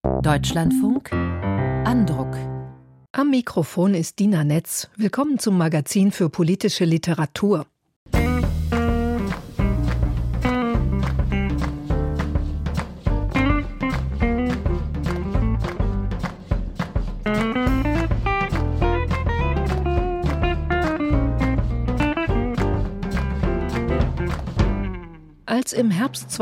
Deutschlandfunk Andruck. Am Mikrofon ist Dina Netz. Willkommen zum Magazin für politische Literatur. Als im Herbst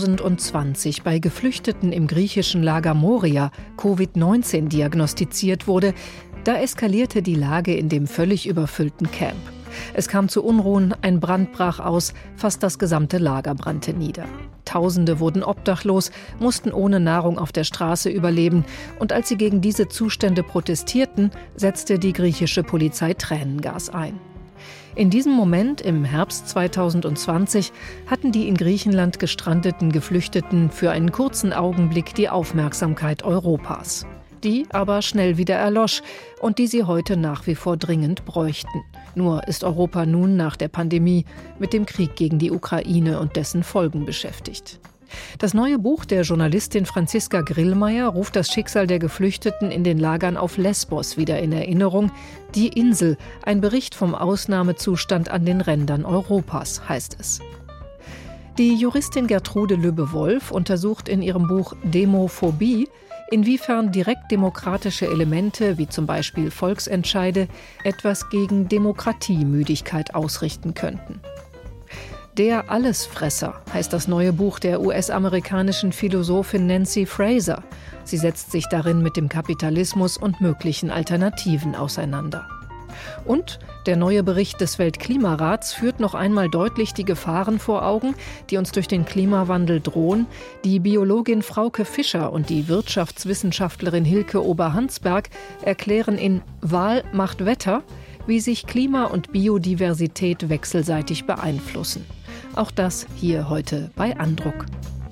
2020 bei Geflüchteten im griechischen Lager Moria Covid-19 diagnostiziert wurde, da eskalierte die Lage in dem völlig überfüllten Camp. Es kam zu Unruhen, ein Brand brach aus, fast das gesamte Lager brannte nieder. Tausende wurden obdachlos, mussten ohne Nahrung auf der Straße überleben. Und als sie gegen diese Zustände protestierten, setzte die griechische Polizei Tränengas ein. In diesem Moment, im Herbst 2020, hatten die in Griechenland gestrandeten Geflüchteten für einen kurzen Augenblick die Aufmerksamkeit Europas, die aber schnell wieder erlosch und die sie heute nach wie vor dringend bräuchten. Nur ist Europa nun nach der Pandemie mit dem Krieg gegen die Ukraine und dessen Folgen beschäftigt. Das neue Buch der Journalistin Franziska Grillmeier ruft das Schicksal der Geflüchteten in den Lagern auf Lesbos wieder in Erinnerung. Die Insel, ein Bericht vom Ausnahmezustand an den Rändern Europas, heißt es. Die Juristin Gertrude Lübbe-Wolf untersucht in ihrem Buch Demophobie, inwiefern direktdemokratische Elemente, wie zum Beispiel Volksentscheide, etwas gegen Demokratiemüdigkeit ausrichten könnten. Der Allesfresser heißt das neue Buch der US-amerikanischen Philosophin Nancy Fraser. Sie setzt sich darin mit dem Kapitalismus und möglichen Alternativen auseinander. Und der neue Bericht des Weltklimarats führt noch einmal deutlich die Gefahren vor Augen, die uns durch den Klimawandel drohen. Die Biologin Frauke Fischer und die Wirtschaftswissenschaftlerin Hilke Oberhansberg erklären in Wahl macht Wetter, wie sich Klima und Biodiversität wechselseitig beeinflussen. Auch das hier heute bei Andruck.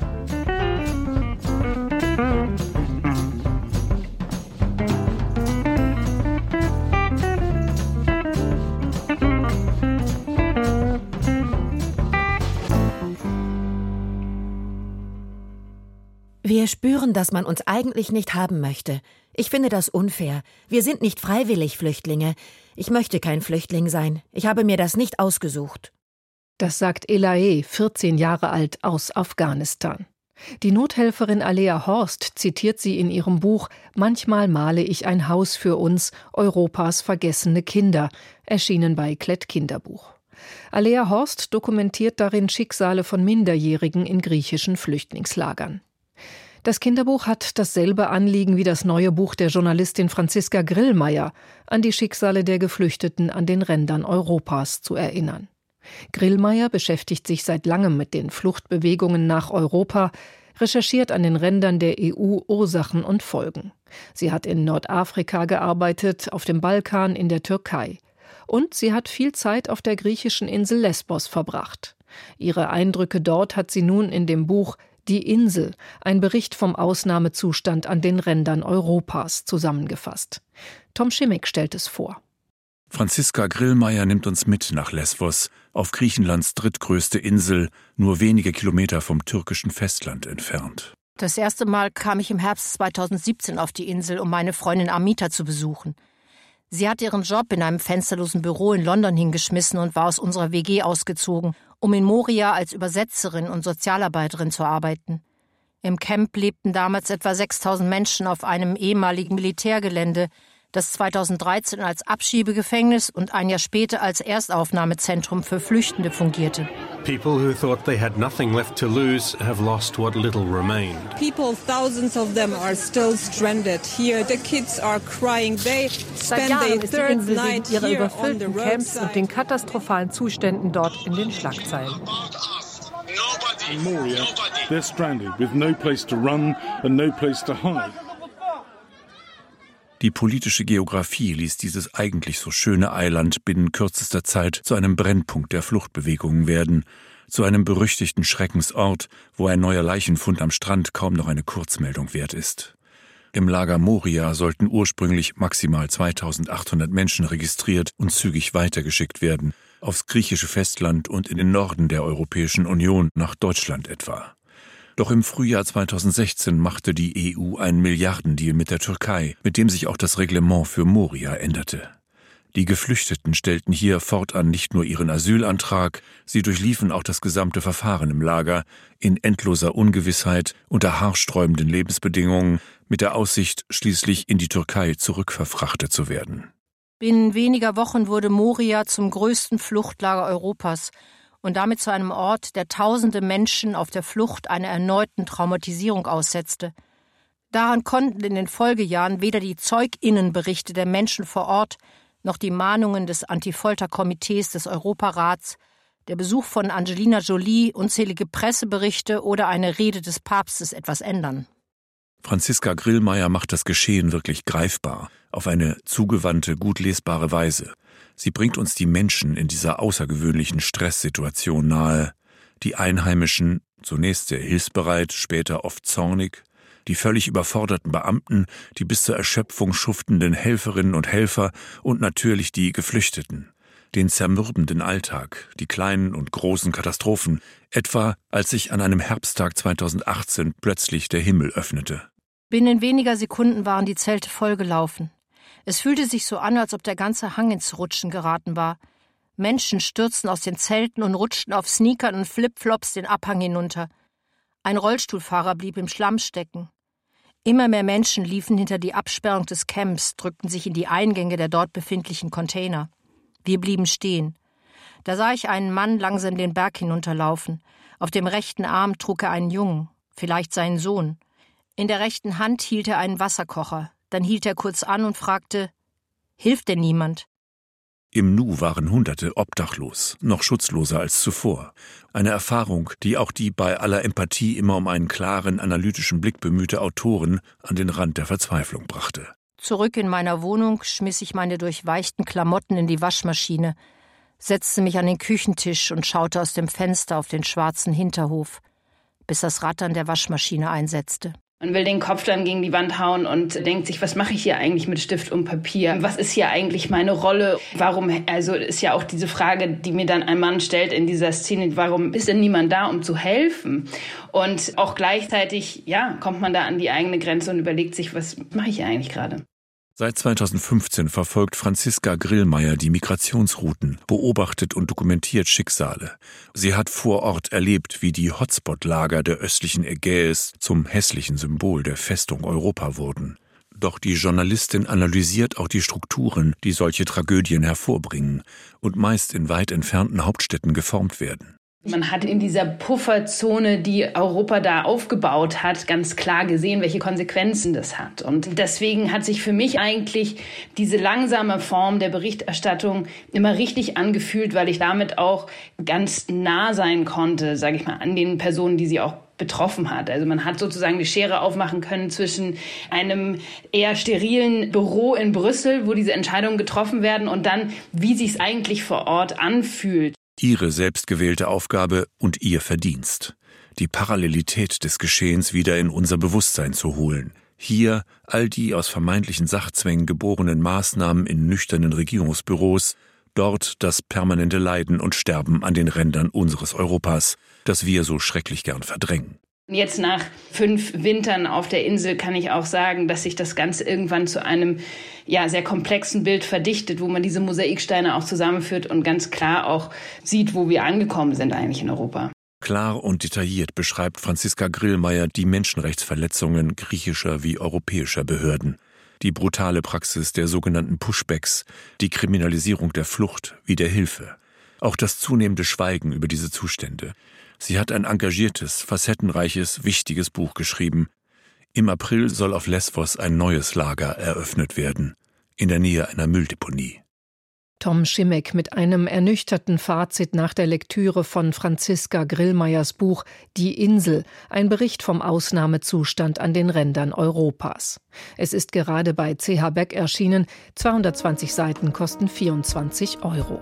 Wir spüren, dass man uns eigentlich nicht haben möchte. Ich finde das unfair. Wir sind nicht freiwillig Flüchtlinge. Ich möchte kein Flüchtling sein. Ich habe mir das nicht ausgesucht. Das sagt Elahe, 14 Jahre alt, aus Afghanistan. Die Nothelferin Alea Horst zitiert sie in ihrem Buch »Manchmal male ich ein Haus für uns, Europas vergessene Kinder«, erschienen bei Klett Kinderbuch. Alea Horst dokumentiert darin Schicksale von Minderjährigen in griechischen Flüchtlingslagern. Das Kinderbuch hat dasselbe Anliegen wie das neue Buch der Journalistin Franziska Grillmeier, an die Schicksale der Geflüchteten an den Rändern Europas zu erinnern. Grillmeier beschäftigt sich seit langem mit den Fluchtbewegungen nach Europa, recherchiert an den Rändern der EU Ursachen und Folgen. Sie hat in Nordafrika gearbeitet, auf dem Balkan, in der Türkei. Und sie hat viel Zeit auf der griechischen Insel Lesbos verbracht. Ihre Eindrücke dort hat sie nun in dem Buch Die Insel, ein Bericht vom Ausnahmezustand an den Rändern Europas, zusammengefasst. Tom Schimmick stellt es vor. Franziska Grillmeier nimmt uns mit nach Lesbos, auf Griechenlands drittgrößte Insel, nur wenige Kilometer vom türkischen Festland entfernt. Das erste Mal kam ich im Herbst 2017 auf die Insel, um meine Freundin Amita zu besuchen. Sie hat ihren Job in einem fensterlosen Büro in London hingeschmissen und war aus unserer WG ausgezogen, um in Moria als Übersetzerin und Sozialarbeiterin zu arbeiten. Im Camp lebten damals etwa 6.000 Menschen auf einem ehemaligen Militärgelände, das 2013 als Abschiebegefängnis und ein Jahr später als Erstaufnahmezentrum für Flüchtende fungierte. People who thought they had nothing left to lose have lost what little remained. People, thousands of them are still stranded here. The kids are crying. They Seit Jahren ist die Insel wegen ihrer überfüllten Camps und den katastrophalen Zuständen dort in den Schlagzeilen. In Moria, they're stranded with no place to run and no place to hide. Die politische Geografie ließ dieses eigentlich so schöne Eiland binnen kürzester Zeit zu einem Brennpunkt der Fluchtbewegungen werden, zu einem berüchtigten Schreckensort, wo ein neuer Leichenfund am Strand kaum noch eine Kurzmeldung wert ist. Im Lager Moria sollten ursprünglich maximal 2.800 Menschen registriert und zügig weitergeschickt werden, aufs griechische Festland und in den Norden der Europäischen Union, nach Deutschland etwa. Doch im Frühjahr 2016 machte die EU einen Milliardendeal mit der Türkei, mit dem sich auch das Reglement für Moria änderte. Die Geflüchteten stellten hier fortan nicht nur ihren Asylantrag, sie durchliefen auch das gesamte Verfahren im Lager in endloser Ungewissheit, unter haarsträubenden Lebensbedingungen, mit der Aussicht, schließlich in die Türkei zurückverfrachtet zu werden. Binnen weniger Wochen wurde Moria zum größten Fluchtlager Europas und damit zu einem Ort, der tausende Menschen auf der Flucht einer erneuten Traumatisierung aussetzte. Daran konnten in den Folgejahren weder die ZeugInnenberichte der Menschen vor Ort noch die Mahnungen des Anti-Folter-Komitees des Europarats, der Besuch von Angelina Jolie, unzählige Presseberichte oder eine Rede des Papstes etwas ändern. Franziska Grillmeier macht das Geschehen wirklich greifbar, auf eine zugewandte, gut lesbare Weise. Sie bringt uns die Menschen in dieser außergewöhnlichen Stresssituation nahe. Die Einheimischen, zunächst sehr hilfsbereit, später oft zornig, die völlig überforderten Beamten, die bis zur Erschöpfung schuftenden Helferinnen und Helfer und natürlich die Geflüchteten. Den zermürbenden Alltag, die kleinen und großen Katastrophen, etwa als sich an einem Herbsttag 2018 plötzlich der Himmel öffnete. Binnen weniger Sekunden waren die Zelte vollgelaufen. Es fühlte sich so an, als ob der ganze Hang ins Rutschen geraten war. Menschen stürzten aus den Zelten und rutschten auf Sneakern und Flipflops den Abhang hinunter. Ein Rollstuhlfahrer blieb im Schlamm stecken. Immer mehr Menschen liefen hinter die Absperrung des Camps, drückten sich in die Eingänge der dort befindlichen Container. Wir blieben stehen. Da sah ich einen Mann langsam den Berg hinunterlaufen. Auf dem rechten Arm trug er einen Jungen, vielleicht seinen Sohn. In der rechten Hand hielt er einen Wasserkocher. Dann hielt er kurz an und fragte: »Hilft denn niemand?« Im Nu waren Hunderte obdachlos, noch schutzloser als zuvor. Eine Erfahrung, die auch die bei aller Empathie immer um einen klaren, analytischen Blick bemühte Autorin an den Rand der Verzweiflung brachte. Zurück in meiner Wohnung schmiss ich meine durchweichten Klamotten in die Waschmaschine, setzte mich an den Küchentisch und schaute aus dem Fenster auf den schwarzen Hinterhof, bis das Rattern der Waschmaschine einsetzte. Man will den Kopf dann gegen die Wand hauen und denkt sich, was mache ich hier eigentlich mit Stift und Papier? Was ist hier eigentlich meine Rolle? Warum, also ist ja auch diese Frage, die mir dann ein Mann stellt in dieser Szene, warum ist denn niemand da, um zu helfen? Und auch gleichzeitig, ja, kommt man da an die eigene Grenze und überlegt sich, was mache ich hier eigentlich gerade? Seit 2015 verfolgt Franziska Grillmeier die Migrationsrouten, beobachtet und dokumentiert Schicksale. Sie hat vor Ort erlebt, wie die Hotspot-Lager der östlichen Ägäis zum hässlichen Symbol der Festung Europa wurden. Doch die Journalistin analysiert auch die Strukturen, die solche Tragödien hervorbringen und meist in weit entfernten Hauptstädten geformt werden. Man hat in dieser Pufferzone, die Europa da aufgebaut hat, ganz klar gesehen, welche Konsequenzen das hat. Und deswegen hat sich für mich eigentlich diese langsame Form der Berichterstattung immer richtig angefühlt, weil ich damit auch ganz nah sein konnte, sage ich mal, an den Personen, die sie auch betroffen hat. Also man hat sozusagen die Schere aufmachen können zwischen einem eher sterilen Büro in Brüssel, wo diese Entscheidungen getroffen werden, und dann, wie sich es eigentlich vor Ort anfühlt. Ihre selbstgewählte Aufgabe und ihr Verdienst, die Parallelität des Geschehens wieder in unser Bewusstsein zu holen. Hier all die aus vermeintlichen Sachzwängen geborenen Maßnahmen in nüchternen Regierungsbüros, dort das permanente Leiden und Sterben an den Rändern unseres Europas, das wir so schrecklich gern verdrängen. Jetzt nach 5 Wintern auf der Insel kann ich auch sagen, dass sich das Ganze irgendwann zu einem sehr komplexen Bild verdichtet, wo man diese Mosaiksteine auch zusammenführt und ganz klar auch sieht, wo wir angekommen sind eigentlich in Europa. Klar und detailliert beschreibt Franziska Grillmeier die Menschenrechtsverletzungen griechischer wie europäischer Behörden, die brutale Praxis der sogenannten Pushbacks, die Kriminalisierung der Flucht wie der Hilfe, auch das zunehmende Schweigen über diese Zustände. Sie hat ein engagiertes, facettenreiches, wichtiges Buch geschrieben. Im April soll auf Lesvos ein neues Lager eröffnet werden, in der Nähe einer Mülldeponie. Tom Schimmek mit einem ernüchterten Fazit nach der Lektüre von Franziska Grillmeiers Buch »Die Insel«, ein Bericht vom Ausnahmezustand an den Rändern Europas. Es ist gerade bei CH Beck erschienen, 220 Seiten kosten 24 €.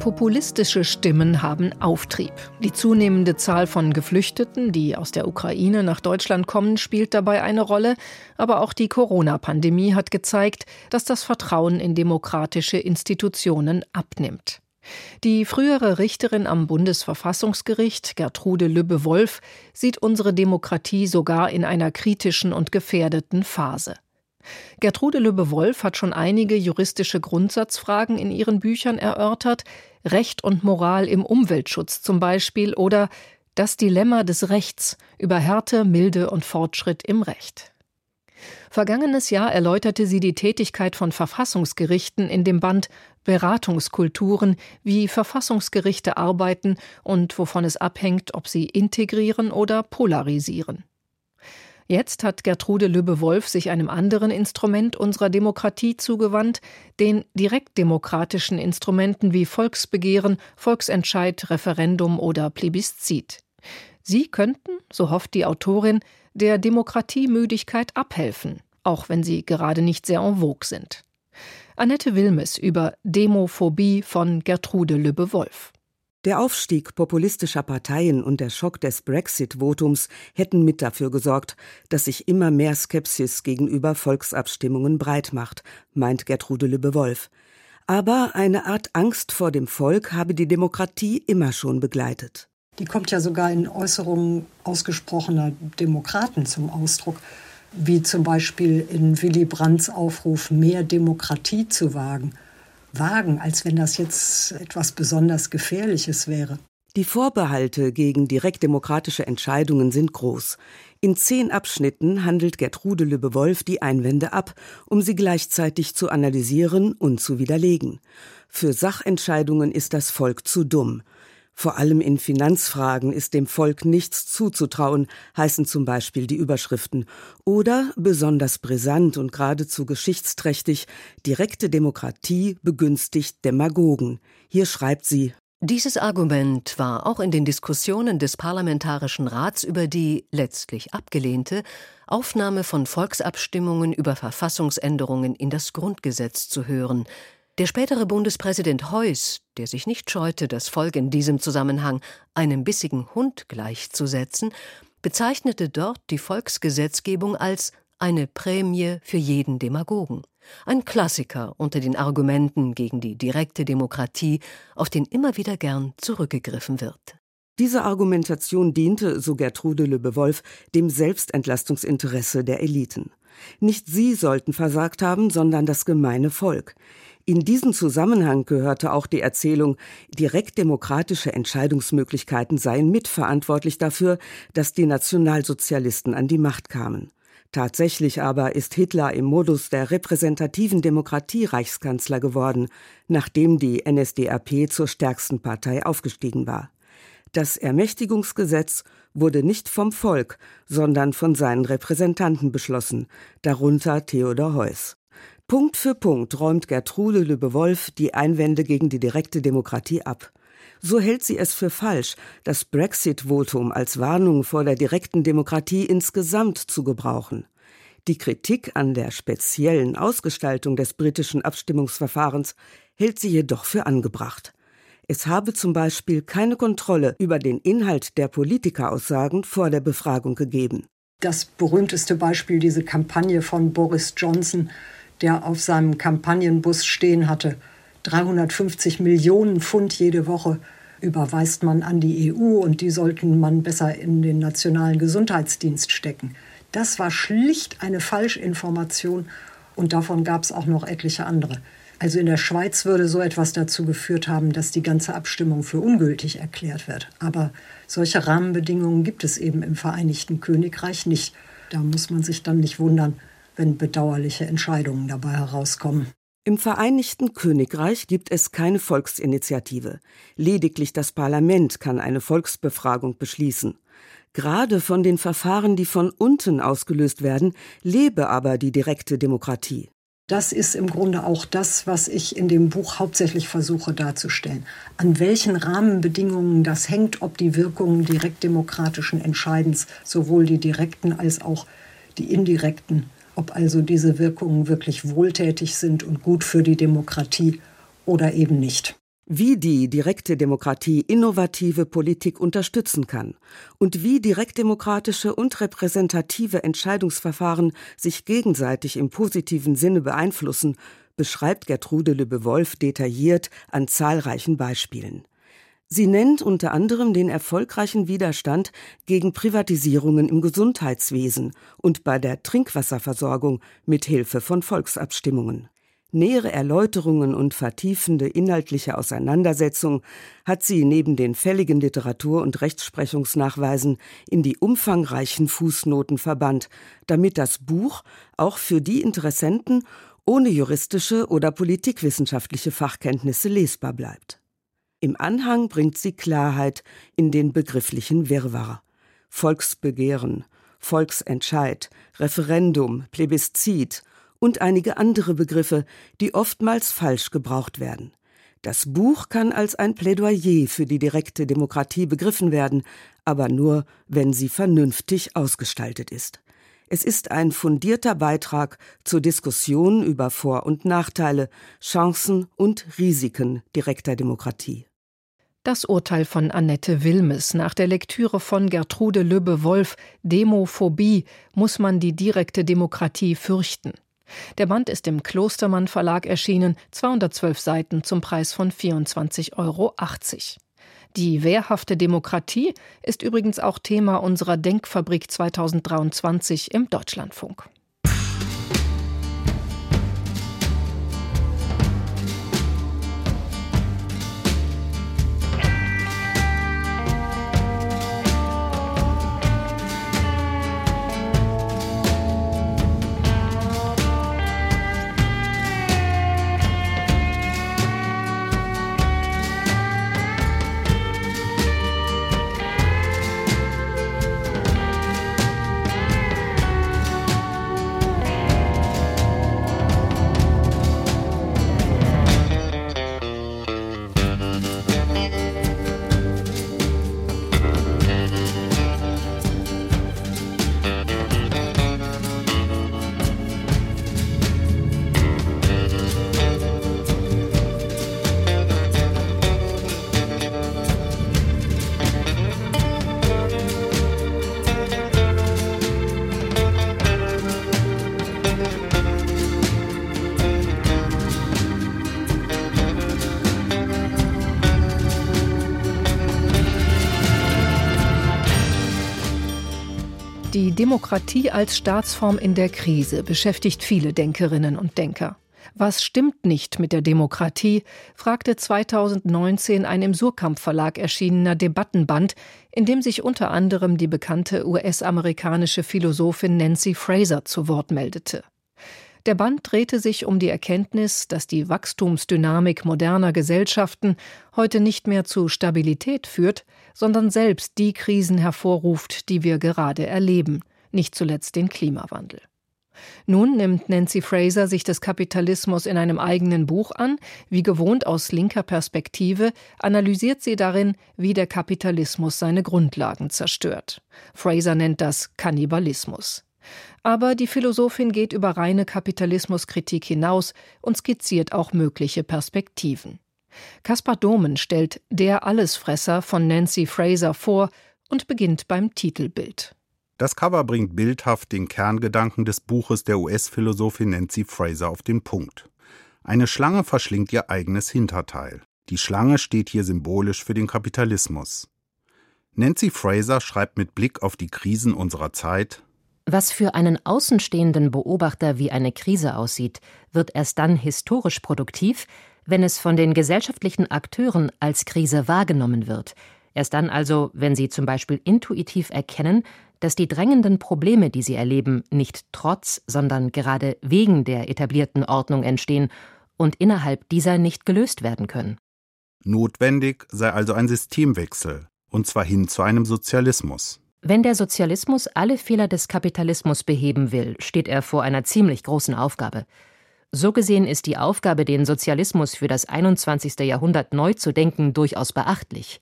Populistische Stimmen haben Auftrieb. Die zunehmende Zahl von Geflüchteten, die aus der Ukraine nach Deutschland kommen, spielt dabei eine Rolle. Aber auch die Corona-Pandemie hat gezeigt, dass das Vertrauen in demokratische Institutionen abnimmt. Die frühere Richterin am Bundesverfassungsgericht, Gertrude Lübbe-Wolf, sieht unsere Demokratie sogar in einer kritischen und gefährdeten Phase. Gertrude Lübbe-Wolf hat schon einige juristische Grundsatzfragen in ihren Büchern erörtert, Recht und Moral im Umweltschutz zum Beispiel oder Das Dilemma des Rechts über Härte, Milde und Fortschritt im Recht. Vergangenes Jahr erläuterte sie die Tätigkeit von Verfassungsgerichten in dem Band Beratungskulturen, wie Verfassungsgerichte arbeiten und wovon es abhängt, ob sie integrieren oder polarisieren. Jetzt hat Gertrude Lübbe-Wolf sich einem anderen Instrument unserer Demokratie zugewandt, den direktdemokratischen Instrumenten wie Volksbegehren, Volksentscheid, Referendum oder Plebiszit. Sie könnten, so hofft die Autorin, der Demokratiemüdigkeit abhelfen, auch wenn sie gerade nicht sehr en vogue sind. Annette Wilmes über Demophobie von Gertrude Lübbe-Wolf. Der Aufstieg populistischer Parteien und der Schock des Brexit-Votums hätten mit dafür gesorgt, dass sich immer mehr Skepsis gegenüber Volksabstimmungen breit macht, meint Gertrude Lübbe-Wolf. Aber eine Art Angst vor dem Volk habe die Demokratie immer schon begleitet. Die kommt ja sogar in Äußerungen ausgesprochener Demokraten zum Ausdruck, wie zum Beispiel in Willy Brandts Aufruf, mehr Demokratie zu wagen. Wagen, als wenn das jetzt etwas besonders Gefährliches wäre. Die Vorbehalte gegen direktdemokratische Entscheidungen sind groß. In 10 Abschnitten handelt Gertrude Lübbe-Wolf die Einwände ab, um sie gleichzeitig zu analysieren und zu widerlegen. Für Sachentscheidungen ist das Volk zu dumm. Vor allem in Finanzfragen ist dem Volk nichts zuzutrauen, heißen zum Beispiel die Überschriften. Oder, besonders brisant und geradezu geschichtsträchtig, direkte Demokratie begünstigt Demagogen. Hier schreibt sie: Dieses Argument war auch in den Diskussionen des Parlamentarischen Rats über die, letztlich abgelehnte, Aufnahme von Volksabstimmungen über Verfassungsänderungen in das Grundgesetz zu hören. Der spätere Bundespräsident Heuss, der sich nicht scheute, das Volk in diesem Zusammenhang einem bissigen Hund gleichzusetzen, bezeichnete dort die Volksgesetzgebung als eine Prämie für jeden Demagogen. Ein Klassiker unter den Argumenten gegen die direkte Demokratie, auf den immer wieder gern zurückgegriffen wird. Diese Argumentation diente, so Gertrude Lübbe-Wolf, dem Selbstentlastungsinteresse der Eliten. Nicht sie sollten versagt haben, sondern das gemeine Volk. In diesen Zusammenhang gehörte auch die Erzählung, direktdemokratische Entscheidungsmöglichkeiten seien mitverantwortlich dafür, dass die Nationalsozialisten an die Macht kamen. Tatsächlich aber ist Hitler im Modus der repräsentativen Demokratie Reichskanzler geworden, nachdem die NSDAP zur stärksten Partei aufgestiegen war. Das Ermächtigungsgesetz wurde nicht vom Volk, sondern von seinen Repräsentanten beschlossen, darunter Theodor Heuss. Punkt für Punkt räumt Gertrude Lübbe-Wolf die Einwände gegen die direkte Demokratie ab. So hält sie es für falsch, das Brexit-Votum als Warnung vor der direkten Demokratie insgesamt zu gebrauchen. Die Kritik an der speziellen Ausgestaltung des britischen Abstimmungsverfahrens hält sie jedoch für angebracht. Es habe zum Beispiel keine Kontrolle über den Inhalt der Politikeraussagen vor der Befragung gegeben. Das berühmteste Beispiel, diese Kampagne von Boris Johnson, der auf seinem Kampagnenbus stehen hatte, 350 Millionen Pfund jede Woche überweist man an die EU und die sollten man besser in den nationalen Gesundheitsdienst stecken. Das war schlicht eine Falschinformation und davon gab es auch noch etliche andere. Also in der Schweiz würde so etwas dazu geführt haben, dass die ganze Abstimmung für ungültig erklärt wird. Aber solche Rahmenbedingungen gibt es eben im Vereinigten Königreich nicht. Da muss man sich dann nicht wundern, wenn bedauerliche Entscheidungen dabei herauskommen. Im Vereinigten Königreich gibt es keine Volksinitiative. Lediglich das Parlament kann eine Volksbefragung beschließen. Gerade von den Verfahren, die von unten ausgelöst werden, lebe aber die direkte Demokratie. Das ist im Grunde auch das, was ich in dem Buch hauptsächlich versuche darzustellen. An welchen Rahmenbedingungen das hängt, ob die Wirkungen direktdemokratischen Entscheidens, sowohl die direkten als auch die indirekten, ob also diese Wirkungen wirklich wohltätig sind und gut für die Demokratie oder eben nicht. wie die direkte Demokratie innovative Politik unterstützen kann und wie direktdemokratische und repräsentative Entscheidungsverfahren sich gegenseitig im positiven Sinne beeinflussen, beschreibt Gertrude Lübbe-Wolf detailliert an zahlreichen Beispielen. Sie nennt unter anderem den erfolgreichen Widerstand gegen Privatisierungen im Gesundheitswesen und bei der Trinkwasserversorgung mit Hilfe von Volksabstimmungen. Nähere Erläuterungen und vertiefende inhaltliche Auseinandersetzung hat sie neben den fälligen Literatur- und Rechtsprechungsnachweisen in die umfangreichen Fußnoten verbannt, damit das Buch auch für die Interessenten ohne juristische oder politikwissenschaftliche Fachkenntnisse lesbar bleibt. Im Anhang bringt sie Klarheit in den begrifflichen Wirrwarr. Volksbegehren, Volksentscheid, Referendum, Plebiszit und einige andere Begriffe, die oftmals falsch gebraucht werden. Das Buch kann als ein Plädoyer für die direkte Demokratie begriffen werden, aber nur, wenn sie vernünftig ausgestaltet ist. Es ist ein fundierter Beitrag zur Diskussion über Vor- und Nachteile, Chancen und Risiken direkter Demokratie. Das Urteil von Annette Wilmes nach der Lektüre von Gertrude Lübbe-Wolf, Demophobie, muss man die direkte Demokratie fürchten. Der Band ist im Klostermann Verlag erschienen, 212 Seiten zum Preis von 24,80 €. Die wehrhafte Demokratie ist übrigens auch Thema unserer Denkfabrik 2023 im Deutschlandfunk. Die Demokratie als Staatsform in der Krise beschäftigt viele Denkerinnen und Denker. Was stimmt nicht mit der Demokratie, fragte 2019 ein im Surkamp Verlag erschienener Debattenband, in dem sich unter anderem die bekannte US-amerikanische Philosophin Nancy Fraser zu Wort meldete. Der Band drehte sich um die Erkenntnis, dass die Wachstumsdynamik moderner Gesellschaften heute nicht mehr zu Stabilität führt, sondern selbst die Krisen hervorruft, die wir gerade erleben, nicht zuletzt den Klimawandel. Nun nimmt Nancy Fraser sich des Kapitalismus in einem eigenen Buch an. Wie gewohnt aus linker Perspektive analysiert sie darin, wie der Kapitalismus seine Grundlagen zerstört. Fraser nennt das Kannibalismus. Aber die Philosophin geht über reine Kapitalismuskritik hinaus und skizziert auch mögliche Perspektiven. Kaspar Domen stellt Der Allesfresser von Nancy Fraser vor und beginnt beim Titelbild. Das Cover bringt bildhaft den Kerngedanken des Buches der US-Philosophin Nancy Fraser auf den Punkt. Eine Schlange verschlingt ihr eigenes Hinterteil. Die Schlange steht hier symbolisch für den Kapitalismus. Nancy Fraser schreibt mit Blick auf die Krisen unserer Zeit: Was für einen außenstehenden Beobachter wie eine Krise aussieht, wird erst dann historisch produktiv, wenn es von den gesellschaftlichen Akteuren als Krise wahrgenommen wird. Erst dann also, wenn sie zum Beispiel intuitiv erkennen, dass die drängenden Probleme, die sie erleben, nicht trotz, sondern gerade wegen der etablierten Ordnung entstehen und innerhalb dieser nicht gelöst werden können. Notwendig sei also ein Systemwechsel, und zwar hin zu einem Sozialismus. Wenn der Sozialismus alle Fehler des Kapitalismus beheben will, steht er vor einer ziemlich großen Aufgabe. So gesehen ist die Aufgabe, den Sozialismus für das 21. Jahrhundert neu zu denken, durchaus beachtlich.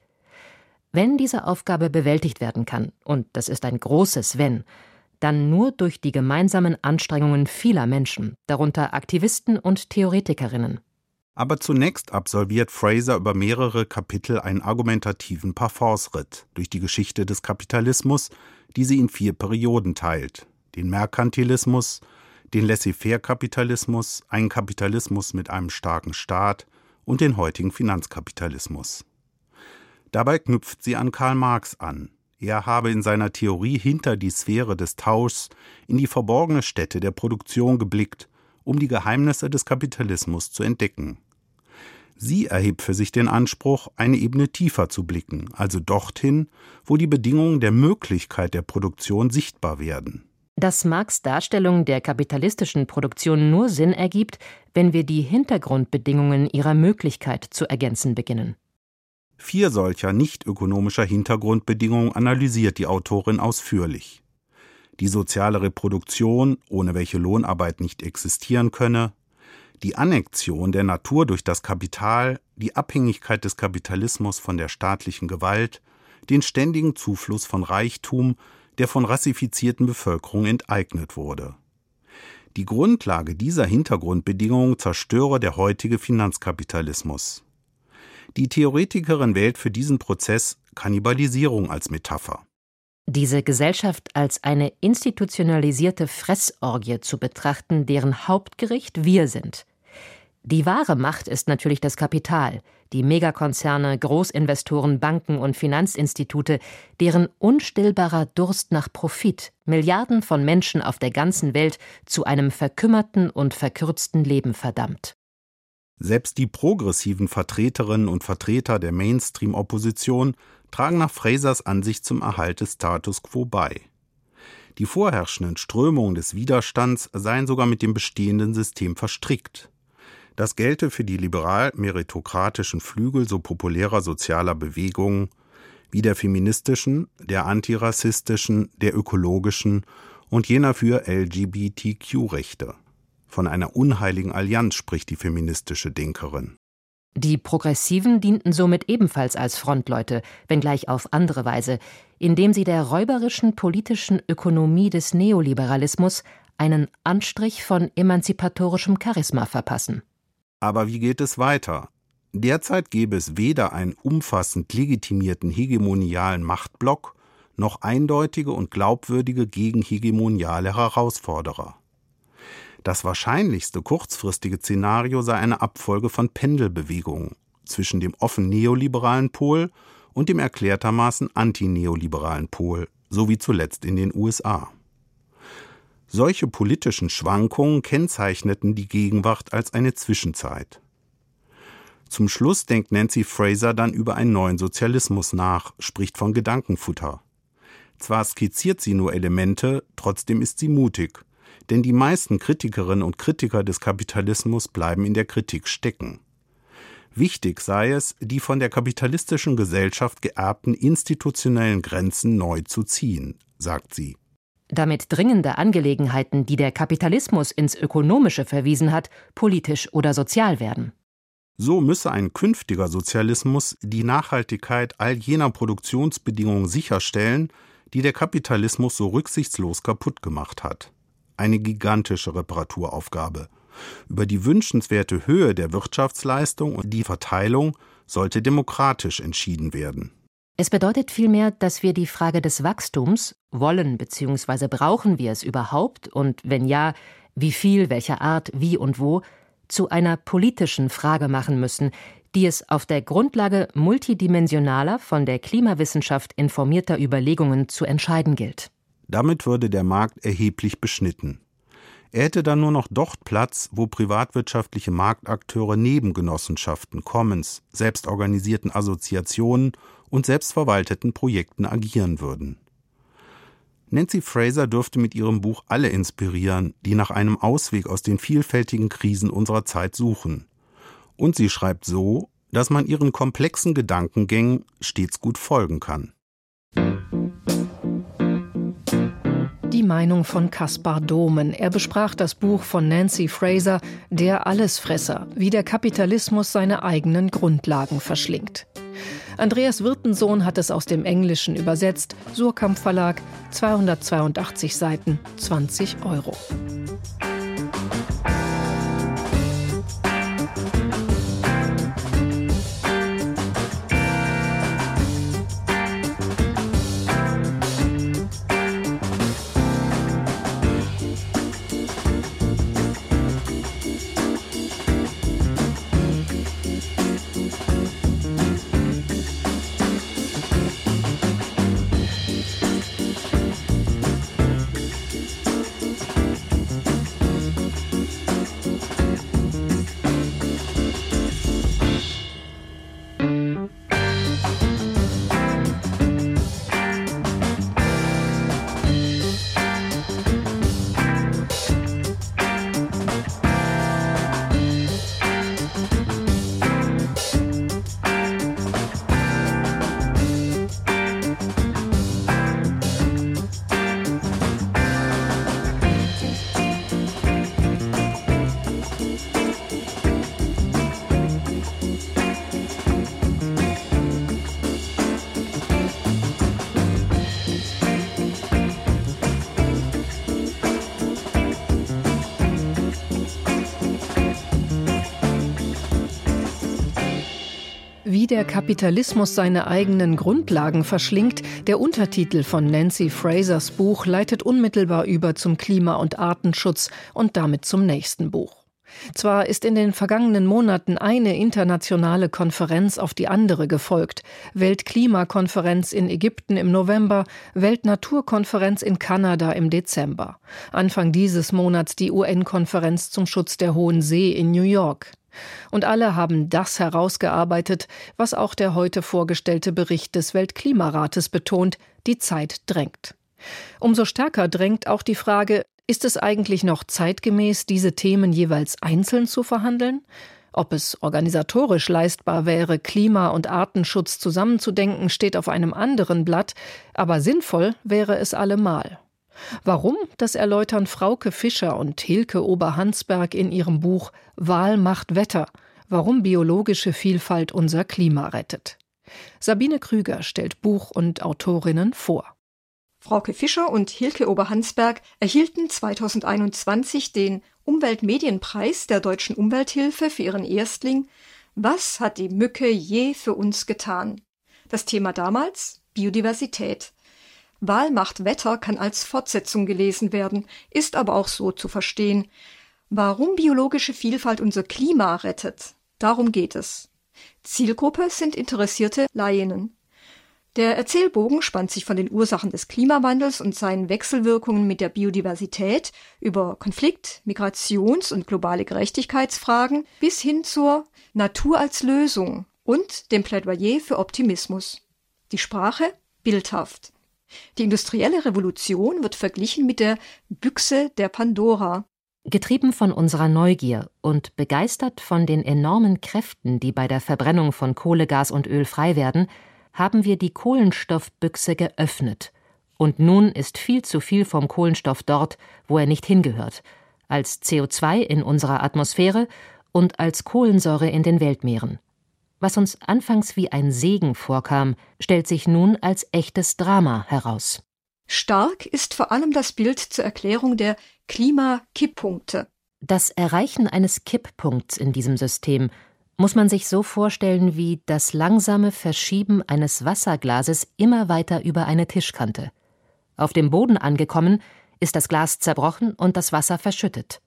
Wenn diese Aufgabe bewältigt werden kann, und das ist ein großes Wenn, dann nur durch die gemeinsamen Anstrengungen vieler Menschen, darunter Aktivisten und Theoretikerinnen. Aber zunächst absolviert Fraser über mehrere Kapitel einen argumentativen Parforce-Ritt durch die Geschichte des Kapitalismus, die sie in 4 Perioden teilt: den Merkantilismus, den Laissez-faire-Kapitalismus, einen Kapitalismus mit einem starken Staat und den heutigen Finanzkapitalismus. Dabei knüpft sie an Karl Marx an. Er habe in seiner Theorie hinter die Sphäre des Tauschs in die verborgene Stätte der Produktion geblickt, um die Geheimnisse des Kapitalismus zu entdecken. Sie erhebt für sich den Anspruch, eine Ebene tiefer zu blicken, also dorthin, wo die Bedingungen der Möglichkeit der Produktion sichtbar werden. Dass Marx' Darstellung der kapitalistischen Produktion nur Sinn ergibt, wenn wir die Hintergrundbedingungen ihrer Möglichkeit zu ergänzen beginnen. 4 solcher nicht-ökonomischer Hintergrundbedingungen analysiert die Autorin ausführlich. Die soziale Reproduktion, ohne welche Lohnarbeit nicht existieren könne, die Annexion der Natur durch das Kapital, die Abhängigkeit des Kapitalismus von der staatlichen Gewalt, den ständigen Zufluss von Reichtum, der von rassifizierten Bevölkerungen enteignet wurde. Die Grundlage dieser Hintergrundbedingungen zerstöre der heutige Finanzkapitalismus. Die Theoretikerin wählt für diesen Prozess Kannibalisierung als Metapher. Diese Gesellschaft als eine institutionalisierte Fressorgie zu betrachten, deren Hauptgericht wir sind. Die wahre Macht ist natürlich das Kapital, die Megakonzerne, Großinvestoren, Banken und Finanzinstitute, deren unstillbarer Durst nach Profit Milliarden von Menschen auf der ganzen Welt zu einem verkümmerten und verkürzten Leben verdammt. Selbst die progressiven Vertreterinnen und Vertreter der Mainstream-Opposition tragen nach Frasers Ansicht zum Erhalt des Status quo bei. Die vorherrschenden Strömungen des Widerstands seien sogar mit dem bestehenden System verstrickt. Das gelte für die liberal-meritokratischen Flügel so populärer sozialer Bewegungen wie der feministischen, der antirassistischen, der ökologischen und jener für LGBTQ-Rechte. Von einer unheiligen Allianz spricht die feministische Denkerin. Die Progressiven dienten somit ebenfalls als Frontleute, wenngleich auf andere Weise, indem sie der räuberischen politischen Ökonomie des Neoliberalismus einen Anstrich von emanzipatorischem Charisma verpassen. Aber wie geht es weiter? Derzeit gäbe es weder einen umfassend legitimierten hegemonialen Machtblock, noch eindeutige und glaubwürdige gegenhegemoniale Herausforderer. Das wahrscheinlichste kurzfristige Szenario sei eine Abfolge von Pendelbewegungen zwischen dem offen neoliberalen Pol und dem erklärtermaßen antineoliberalen Pol, so wie zuletzt in den USA. Solche politischen Schwankungen kennzeichneten die Gegenwart als eine Zwischenzeit. Zum Schluss denkt Nancy Fraser dann über einen neuen Sozialismus nach, spricht von Gedankenfutter. Zwar skizziert sie nur Elemente, trotzdem ist sie mutig. Denn die meisten Kritikerinnen und Kritiker des Kapitalismus bleiben in der Kritik stecken. Wichtig sei es, die von der kapitalistischen Gesellschaft geerbten institutionellen Grenzen neu zu ziehen, sagt sie. Damit dringende Angelegenheiten, die der Kapitalismus ins Ökonomische verwiesen hat, politisch oder sozial werden. So müsse ein künftiger Sozialismus die Nachhaltigkeit all jener Produktionsbedingungen sicherstellen, die der Kapitalismus so rücksichtslos kaputt gemacht hat. Eine gigantische Reparaturaufgabe. Über die wünschenswerte Höhe der Wirtschaftsleistung und die Verteilung sollte demokratisch entschieden werden. Es bedeutet vielmehr, dass wir die Frage des Wachstums, wollen bzw. brauchen wir es überhaupt und wenn ja, wie viel, welcher Art, wie und wo, zu einer politischen Frage machen müssen, die es auf der Grundlage multidimensionaler, von der Klimawissenschaft informierter Überlegungen zu entscheiden gilt. Damit würde der Markt erheblich beschnitten. Er hätte dann nur noch dort Platz, wo privatwirtschaftliche Marktakteure neben Genossenschaften, Commons, selbstorganisierten Assoziationen und selbstverwalteten Projekten agieren würden. Nancy Fraser dürfte mit ihrem Buch alle inspirieren, die nach einem Ausweg aus den vielfältigen Krisen unserer Zeit suchen. Und sie schreibt so, dass man ihren komplexen Gedankengängen stets gut folgen kann. Die Meinung von Kaspar Domen. Er besprach das Buch von Nancy Fraser, Der Allesfresser, wie der Kapitalismus seine eigenen Grundlagen verschlingt. Andreas Wirtensohn hat es aus dem Englischen übersetzt, Suhrkamp Verlag, 282 Seiten, 20 €. Wie der Kapitalismus seine eigenen Grundlagen verschlingt, der Untertitel von Nancy Frasers Buch leitet unmittelbar über zum Klima- und Artenschutz und damit zum nächsten Buch. Zwar ist in den vergangenen Monaten eine internationale Konferenz auf die andere gefolgt. Weltklimakonferenz in Ägypten im November, Weltnaturkonferenz in Kanada im Dezember. Anfang dieses Monats die UN-Konferenz zum Schutz der Hohen See in New York. Und alle haben das herausgearbeitet, was auch der heute vorgestellte Bericht des Weltklimarates betont: Die Zeit drängt. Umso stärker drängt auch die Frage: Ist es eigentlich noch zeitgemäß, diese Themen jeweils einzeln zu verhandeln? Ob es organisatorisch leistbar wäre, Klima- und Artenschutz zusammenzudenken, steht auf einem anderen Blatt, aber sinnvoll wäre es allemal. Warum? Das erläutern Frauke Fischer und Hilke Oberhansberg in ihrem Buch »Wahl macht Wetter – Warum biologische Vielfalt unser Klima rettet«. Sabine Krüger stellt Buch und Autorinnen vor. Frauke Fischer und Hilke Oberhansberg erhielten 2021 den Umweltmedienpreis der Deutschen Umwelthilfe für ihren Erstling »Was hat die Mücke je für uns getan?« Das Thema damals: Biodiversität. Wahl macht Wetter kann als Fortsetzung gelesen werden, ist aber auch so zu verstehen. Warum biologische Vielfalt unser Klima rettet, darum geht es. Zielgruppe sind interessierte Laien. Der Erzählbogen spannt sich von den Ursachen des Klimawandels und seinen Wechselwirkungen mit der Biodiversität über Konflikt-, Migrations- und globale Gerechtigkeitsfragen bis hin zur Natur als Lösung und dem Plädoyer für Optimismus. Die Sprache bildhaft. Die industrielle Revolution wird verglichen mit der Büchse der Pandora. Getrieben von unserer Neugier und begeistert von den enormen Kräften, die bei der Verbrennung von Kohle, Gas und Öl frei werden, haben wir die Kohlenstoffbüchse geöffnet. Und nun ist viel zu viel vom Kohlenstoff dort, wo er nicht hingehört, als CO2 in unserer Atmosphäre und als Kohlensäure in den Weltmeeren. Was uns anfangs wie ein Segen vorkam, stellt sich nun als echtes Drama heraus. Stark ist vor allem das Bild zur Erklärung der Klimakipppunkte. Das Erreichen eines Kipppunkts in diesem System muss man sich so vorstellen wie das langsame Verschieben eines Wasserglases immer weiter über eine Tischkante. Auf dem Boden angekommen, ist das Glas zerbrochen und das Wasser verschüttet.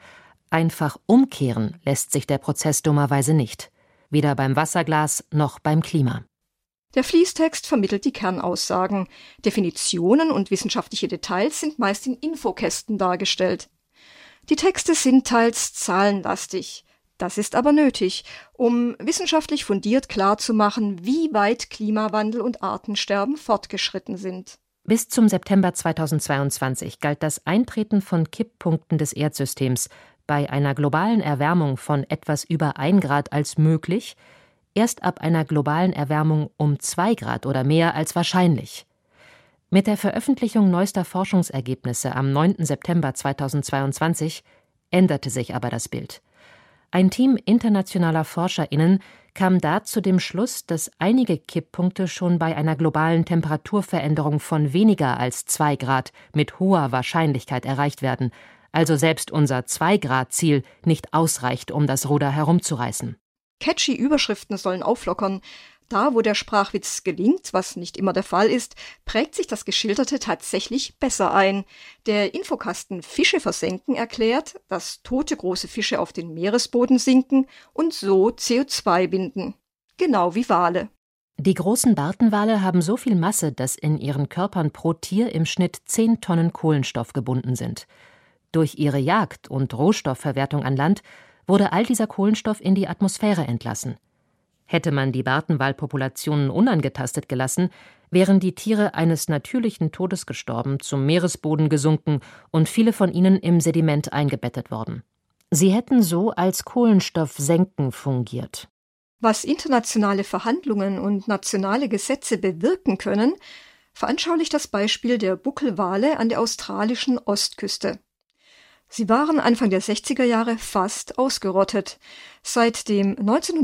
Einfach umkehren lässt sich der Prozess dummerweise nicht. Weder beim Wasserglas noch beim Klima. Der Fließtext vermittelt die Kernaussagen. Definitionen und wissenschaftliche Details sind meist in Infokästen dargestellt. Die Texte sind teils zahlenlastig. Das ist aber nötig, um wissenschaftlich fundiert klarzumachen, wie weit Klimawandel und Artensterben fortgeschritten sind. Bis zum September 2022 galt das Eintreten von Kipppunkten des Erdsystems bei einer globalen Erwärmung von etwas über 1 Grad als möglich, erst ab einer globalen Erwärmung um 2 Grad oder mehr als wahrscheinlich. Mit der Veröffentlichung neuester Forschungsergebnisse am 9. September 2022 änderte sich aber das Bild. Ein Team internationaler ForscherInnen kam da zu dem Schluss, dass einige Kipppunkte schon bei einer globalen Temperaturveränderung von weniger als 2 Grad mit hoher Wahrscheinlichkeit erreicht werden, also selbst unser 2-Grad-Ziel nicht ausreicht, um das Ruder herumzureißen. Catchy Überschriften sollen auflockern. Da, wo der Sprachwitz gelingt, was nicht immer der Fall ist, prägt sich das Geschilderte tatsächlich besser ein. Der Infokasten Fische versenken erklärt, dass tote große Fische auf den Meeresboden sinken und so CO2 binden. Genau wie Wale. Die großen Bartenwale haben so viel Masse, dass in ihren Körpern pro Tier im Schnitt 10 Tonnen Kohlenstoff gebunden sind. Durch ihre Jagd und Rohstoffverwertung an Land wurde all dieser Kohlenstoff in die Atmosphäre entlassen. Hätte man die Bartenwalpopulationen unangetastet gelassen, wären die Tiere eines natürlichen Todes gestorben, zum Meeresboden gesunken und viele von ihnen im Sediment eingebettet worden. Sie hätten so als Kohlenstoffsenken fungiert. Was internationale Verhandlungen und nationale Gesetze bewirken können, veranschaulicht das Beispiel der Buckelwale an der australischen Ostküste. Sie waren Anfang der 60er Jahre fast ausgerottet. Seit dem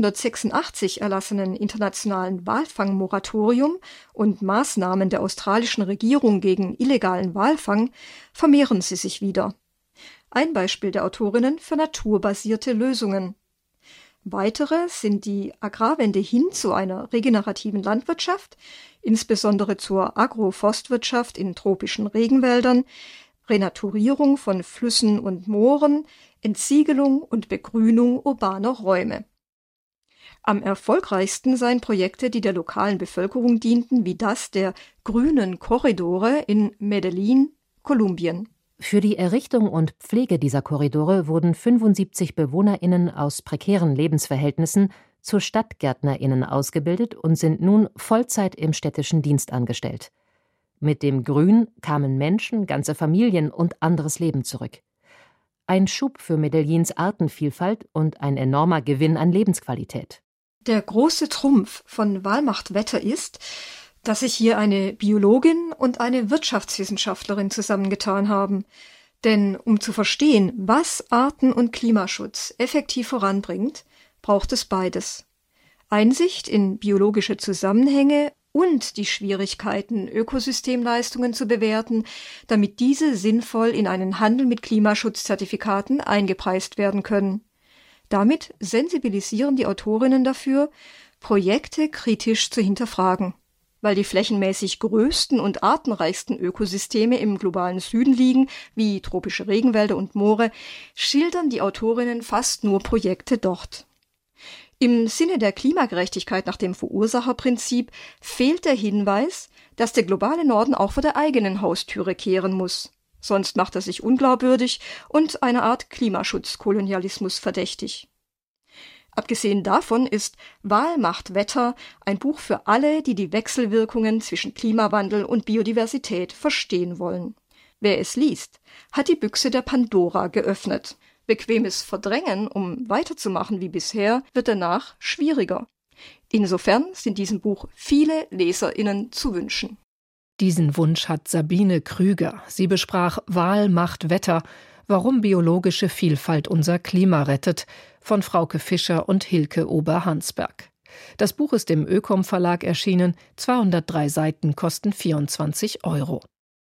1986 erlassenen internationalen Walfangmoratorium und Maßnahmen der australischen Regierung gegen illegalen Walfang vermehren sie sich wieder. Ein Beispiel der Autorinnen für naturbasierte Lösungen. Weitere sind die Agrarwende hin zu einer regenerativen Landwirtschaft, insbesondere zur Agroforstwirtschaft in tropischen Regenwäldern, Renaturierung von Flüssen und Mooren, Entsiegelung und Begrünung urbaner Räume. Am erfolgreichsten seien Projekte, die der lokalen Bevölkerung dienten, wie das der grünen Korridore in Medellin, Kolumbien. Für die Errichtung und Pflege dieser Korridore wurden 75 BewohnerInnen aus prekären Lebensverhältnissen zu StadtgärtnerInnen ausgebildet und sind nun Vollzeit im städtischen Dienst angestellt. Mit dem Grün kamen Menschen, ganze Familien und anderes Leben zurück. Ein Schub für Medellins Artenvielfalt und ein enormer Gewinn an Lebensqualität. Der große Trumpf von Wahl macht Wetter ist, dass sich hier eine Biologin und eine Wirtschaftswissenschaftlerin zusammengetan haben. Denn um zu verstehen, was Arten- und Klimaschutz effektiv voranbringt, braucht es beides. Einsicht in biologische Zusammenhänge und die Schwierigkeiten, Ökosystemleistungen zu bewerten, damit diese sinnvoll in einen Handel mit Klimaschutzzertifikaten eingepreist werden können. Damit sensibilisieren die Autorinnen dafür, Projekte kritisch zu hinterfragen. Weil die flächenmäßig größten und artenreichsten Ökosysteme im globalen Süden liegen, wie tropische Regenwälder und Moore, schildern die Autorinnen fast nur Projekte dort. Im Sinne der Klimagerechtigkeit nach dem Verursacherprinzip fehlt der Hinweis, dass der globale Norden auch vor der eigenen Haustüre kehren muss. Sonst macht er sich unglaubwürdig und einer Art Klimaschutzkolonialismus verdächtig. Abgesehen davon ist Wahl macht Wetter ein Buch für alle, die die Wechselwirkungen zwischen Klimawandel und Biodiversität verstehen wollen. Wer es liest, hat die Büchse der Pandora geöffnet. Bequemes Verdrängen, um weiterzumachen wie bisher, wird danach schwieriger. Insofern sind diesem Buch viele LeserInnen zu wünschen. Diesen Wunsch hat Sabine Krüger. Sie besprach Wahl macht Wetter, warum biologische Vielfalt unser Klima rettet, von Frauke Fischer und Hilke Ober-Hansberg. Das Buch ist im Ökom Verlag erschienen, 203 Seiten kosten 24 €.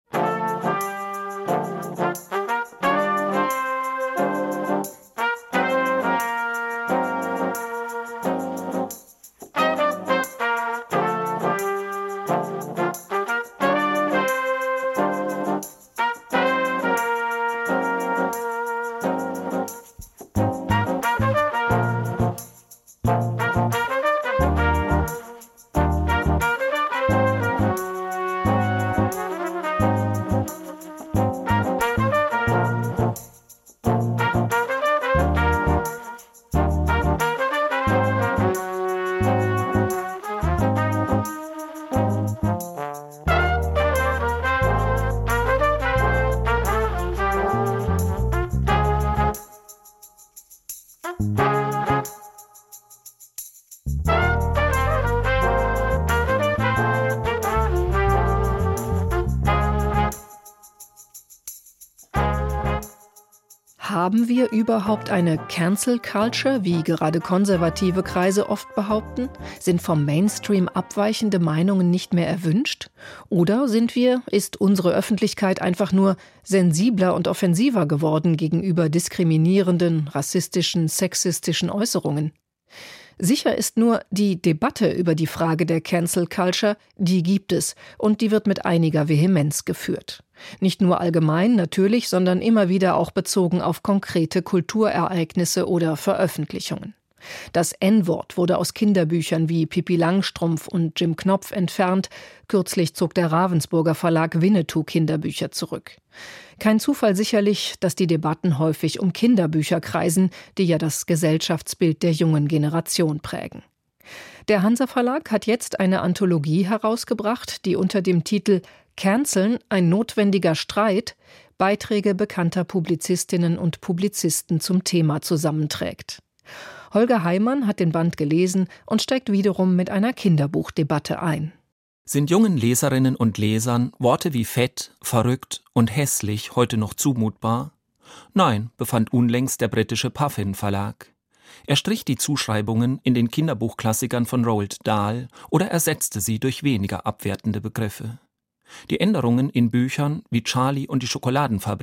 Haben wir überhaupt eine Cancel Culture, wie gerade konservative Kreise oft behaupten? Sind vom Mainstream abweichende Meinungen nicht mehr erwünscht? Oder ist unsere Öffentlichkeit einfach nur sensibler und offensiver geworden gegenüber diskriminierenden, rassistischen, sexistischen Äußerungen? Sicher ist nur, die Debatte über die Frage der Cancel Culture, die gibt es und die wird mit einiger Vehemenz geführt. Nicht nur allgemein natürlich, sondern immer wieder auch bezogen auf konkrete Kulturereignisse oder Veröffentlichungen. Das N-Wort wurde aus Kinderbüchern wie Pippi Langstrumpf und Jim Knopf entfernt. Kürzlich zog der Ravensburger Verlag Winnetou-Kinderbücher zurück. Kein Zufall sicherlich, dass die Debatten häufig um Kinderbücher kreisen, die ja das Gesellschaftsbild der jungen Generation prägen. Der Hansa Verlag hat jetzt eine Anthologie herausgebracht, die unter dem Titel »Canceln – ein notwendiger Streit« Beiträge bekannter Publizistinnen und Publizisten zum Thema zusammenträgt. Holger Heimann hat den Band gelesen und steigt wiederum mit einer Kinderbuchdebatte ein. Sind jungen Leserinnen und Lesern Worte wie fett, verrückt und hässlich heute noch zumutbar? Nein, befand unlängst der britische Puffin Verlag. Er strich die Zuschreibungen in den Kinderbuchklassikern von Roald Dahl oder ersetzte sie durch weniger abwertende Begriffe. Die Änderungen in Büchern wie Charlie und die Schokoladenfabrik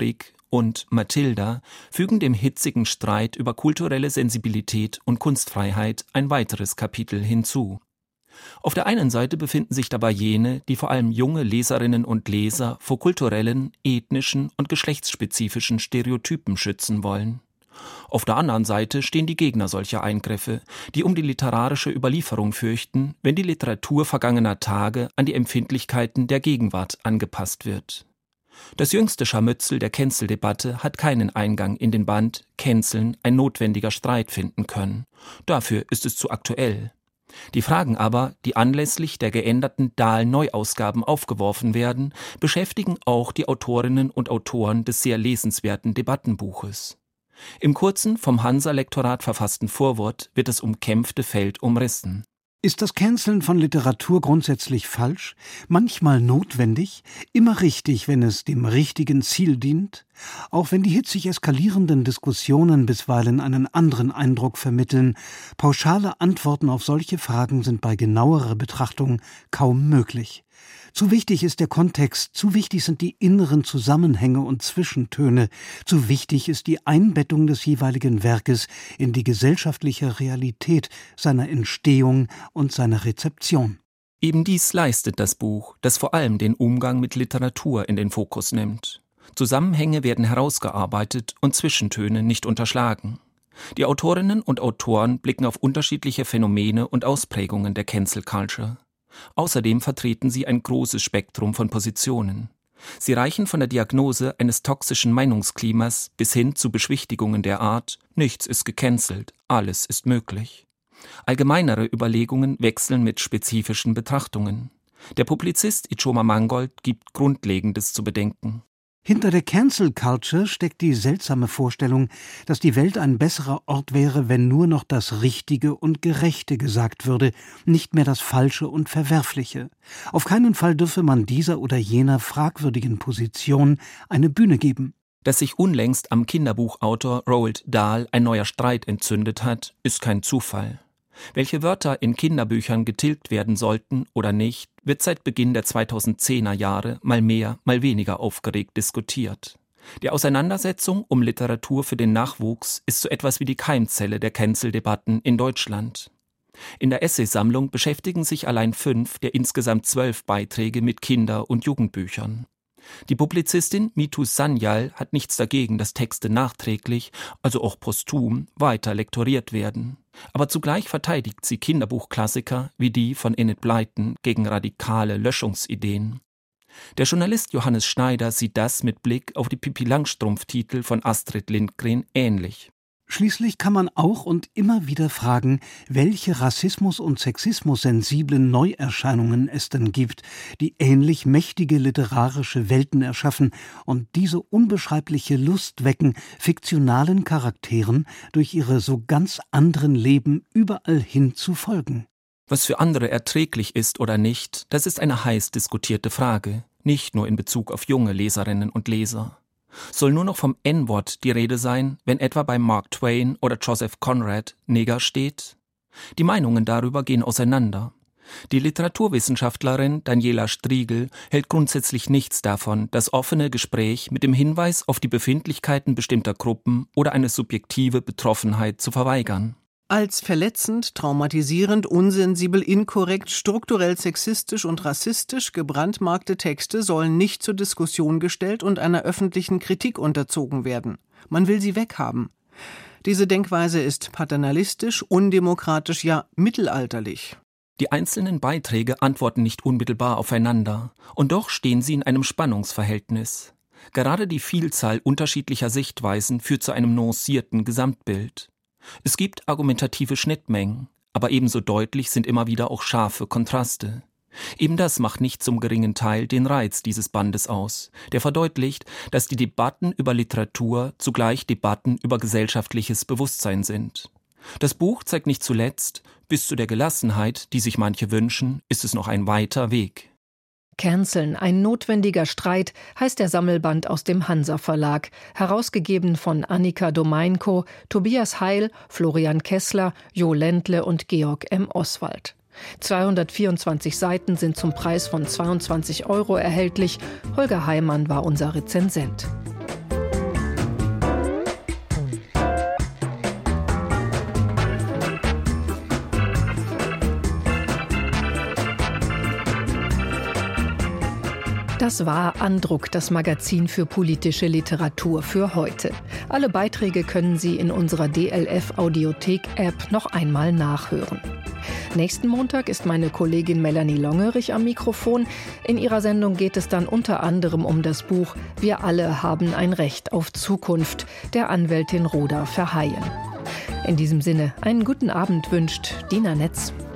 und Mathilda fügen dem hitzigen Streit über kulturelle Sensibilität und Kunstfreiheit ein weiteres Kapitel hinzu. Auf der einen Seite befinden sich dabei jene, die vor allem junge Leserinnen und Leser vor kulturellen, ethnischen und geschlechtsspezifischen Stereotypen schützen wollen. Auf der anderen Seite stehen die Gegner solcher Eingriffe, die um die literarische Überlieferung fürchten, wenn die Literatur vergangener Tage an die Empfindlichkeiten der Gegenwart angepasst wird. Das jüngste Scharmützel der Cancel-Debatte hat keinen Eingang in den Band »Canceln, ein notwendiger Streit« finden können. Dafür ist es zu aktuell. Die Fragen aber, die anlässlich der geänderten Dahl-Neuausgaben aufgeworfen werden, beschäftigen auch die Autorinnen und Autoren des sehr lesenswerten Debattenbuches. Im kurzen, vom Hansa-Lektorat verfassten Vorwort wird das umkämpfte Feld umrissen. Ist das Canceln von Literatur grundsätzlich falsch, manchmal notwendig, immer richtig, wenn es dem richtigen Ziel dient? Auch wenn die hitzig eskalierenden Diskussionen bisweilen einen anderen Eindruck vermitteln, pauschale Antworten auf solche Fragen sind bei genauerer Betrachtung kaum möglich. Zu wichtig ist der Kontext, zu wichtig sind die inneren Zusammenhänge und Zwischentöne, zu wichtig ist die Einbettung des jeweiligen Werkes in die gesellschaftliche Realität seiner Entstehung und seiner Rezeption. Eben dies leistet das Buch, das vor allem den Umgang mit Literatur in den Fokus nimmt. Zusammenhänge werden herausgearbeitet und Zwischentöne nicht unterschlagen. Die Autorinnen und Autoren blicken auf unterschiedliche Phänomene und Ausprägungen der Cancel Culture. Außerdem vertreten sie ein großes Spektrum von Positionen. Sie reichen von der Diagnose eines toxischen Meinungsklimas bis hin zu Beschwichtigungen der Art »Nichts ist gecancelt, alles ist möglich«. Allgemeinere Überlegungen wechseln mit spezifischen Betrachtungen. Der Publizist Icoma Mangold gibt Grundlegendes zu bedenken. Hinter der Cancel Culture steckt die seltsame Vorstellung, dass die Welt ein besserer Ort wäre, wenn nur noch das Richtige und Gerechte gesagt würde, nicht mehr das Falsche und Verwerfliche. Auf keinen Fall dürfe man dieser oder jener fragwürdigen Position eine Bühne geben. Dass sich unlängst am Kinderbuchautor Roald Dahl ein neuer Streit entzündet hat, ist kein Zufall. Welche Wörter in Kinderbüchern getilgt werden sollten oder nicht, wird seit Beginn der 2010er Jahre mal mehr, mal weniger aufgeregt diskutiert. Die Auseinandersetzung um Literatur für den Nachwuchs ist so etwas wie die Keimzelle der Cancel-Debatten in Deutschland. In der Essaysammlung beschäftigen sich allein 5 der insgesamt 12 Beiträge mit Kinder- und Jugendbüchern. Die Publizistin Mitu Sanyal hat nichts dagegen, dass Texte nachträglich, also auch posthum, weiter lektoriert werden. Aber zugleich verteidigt sie Kinderbuchklassiker wie die von Enid Blyton gegen radikale Löschungsideen. Der Journalist Johannes Schneider sieht das mit Blick auf die Pippi-Langstrumpf-Titel von Astrid Lindgren ähnlich. Schließlich kann man auch und immer wieder fragen, welche Rassismus- und Sexismus-sensiblen Neuerscheinungen es denn gibt, die ähnlich mächtige literarische Welten erschaffen und diese unbeschreibliche Lust wecken, fiktionalen Charakteren durch ihre so ganz anderen Leben überall hin zu folgen. Was für andere erträglich ist oder nicht, das ist eine heiß diskutierte Frage, nicht nur in Bezug auf junge Leserinnen und Leser. Soll nur noch vom N-Wort die Rede sein, wenn etwa bei Mark Twain oder Joseph Conrad Neger steht? Die Meinungen darüber gehen auseinander. Die Literaturwissenschaftlerin Daniela Striegel hält grundsätzlich nichts davon, das offene Gespräch mit dem Hinweis auf die Befindlichkeiten bestimmter Gruppen oder eine subjektive Betroffenheit zu verweigern. Als verletzend, traumatisierend, unsensibel, inkorrekt, strukturell sexistisch und rassistisch gebrandmarkte Texte sollen nicht zur Diskussion gestellt und einer öffentlichen Kritik unterzogen werden. Man will sie weghaben. Diese Denkweise ist paternalistisch, undemokratisch, ja mittelalterlich. Die einzelnen Beiträge antworten nicht unmittelbar aufeinander, und doch stehen sie in einem Spannungsverhältnis. Gerade die Vielzahl unterschiedlicher Sichtweisen führt zu einem nuancierten Gesamtbild. Es gibt argumentative Schnittmengen, aber ebenso deutlich sind immer wieder auch scharfe Kontraste. Eben das macht nicht zum geringen Teil den Reiz dieses Bandes aus, der verdeutlicht, dass die Debatten über Literatur zugleich Debatten über gesellschaftliches Bewusstsein sind. Das Buch zeigt nicht zuletzt, bis zu der Gelassenheit, die sich manche wünschen, ist es noch ein weiter Weg. Canceln, ein notwendiger Streit, heißt der Sammelband aus dem Hansa Verlag, herausgegeben von Annika Domeinko, Tobias Heil, Florian Kessler, Jo Ländle und Georg M. Oswald. 224 Seiten sind zum Preis von 22 € erhältlich. Holger Heimann war unser Rezensent. Das war Andruck, das Magazin für politische Literatur für heute. Alle Beiträge können Sie in unserer DLF-Audiothek-App noch einmal nachhören. Nächsten Montag ist meine Kollegin Melanie Longerich am Mikrofon. In ihrer Sendung geht es dann unter anderem um das Buch »Wir alle haben ein Recht auf Zukunft« der Anwältin Rhoda Verheyen. In diesem Sinne, einen guten Abend wünscht Dina Netz.